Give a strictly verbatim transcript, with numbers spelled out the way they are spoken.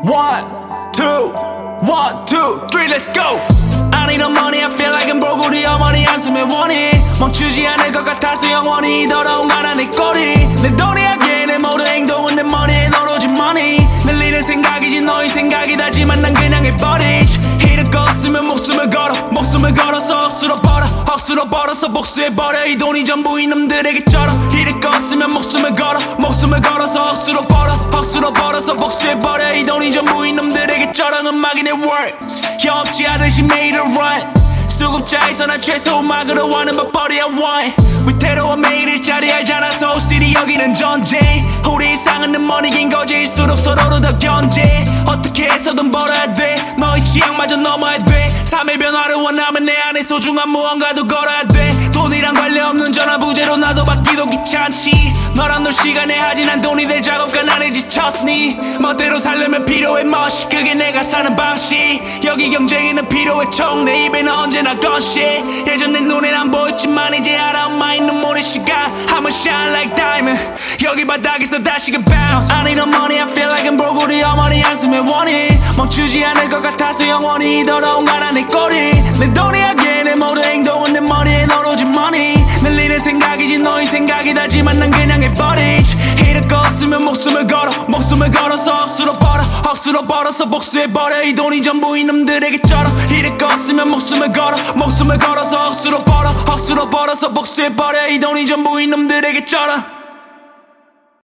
One, two, one, two, three, let's go. I need no money, I feel like I'm broke. 우리 어머니 한숨에 원이 멈추지 않을 것 같아서 영원히 더러운 가라 내 꼬리. 내 돈이 하기에 내 모든 행동은 내 머리에 넣어놓지 money. 늘리는 생각이지 너의 생각이다지만 난 그냥 해버리지. 이럴 거 없으면 목숨을 걸어 목숨을 걸어서 억수로 벌어 억수로 벌어서 복수해버려. 이 돈이 전부 이놈들에게 쩔어. 이럴 거 없으면 목숨을 걸어 목숨을 걸어서 억수로 벌어 억수로 벌어서 복수해버려. 이 돈이 전부 이놈들에게 쩔어. 음악이 내 work 협치 하듯이 매일을 run. 수급자에서 난 최소 음악으로 하는 밥벌이 I want. 위태로운 매일 일자리 알잖아. 소울시티 여기는 전쟁. 우리 일상은 내 머리긴 거제일수록 서로를 더 견제. 어떻게 해서든 벌어야 돼. 너의 취향마저 넘어야 돼. 삶의 변화를 원하면 내 안에 소중한 무언가도 걸어야 돼. 돈이랑 관련없는 전화 부재로 나도 받기도 귀찮지. 너랑 놀 시간에 하지 난 돈이 될 작업과 나를 지쳤으니. 멋대로 살려면 필요해 멋이. 그게 내가 사는 방식. 여기 경쟁에는 필요해 총. 내 입에는 언제나 건시. 예전 내 눈엔 안 보였지만 이제 알아. 엄마의 눈물의 시간 I'ma shine like diamond. 여기 바닥에서 다시금 bounce. I need no money, I feel like I'm broke. 우리 어머니 한숨에 원이 멈추지 않을 것 같아서 영원히 더러운 가라 내 꼬리. 내 돈이 하기에 내 모든 행동은 내 머리에 넣어놓지 money. 늘리는 생각이지 너의 생각이다지만 난 그냥 해버리지. 이럴 거 없으면 목숨을 걸어 목숨을 걸어서 억수로 벌어 억수로 벌어서 복수해버려. 이 돈이 전부 이놈들에게 쩔어. 이럴 거 없으면 목숨을 걸어 목숨을 걸어서 억수로 벌어 억수로 벌어서 복수해버려. 이 돈이 전부 이놈들에게 쩔어.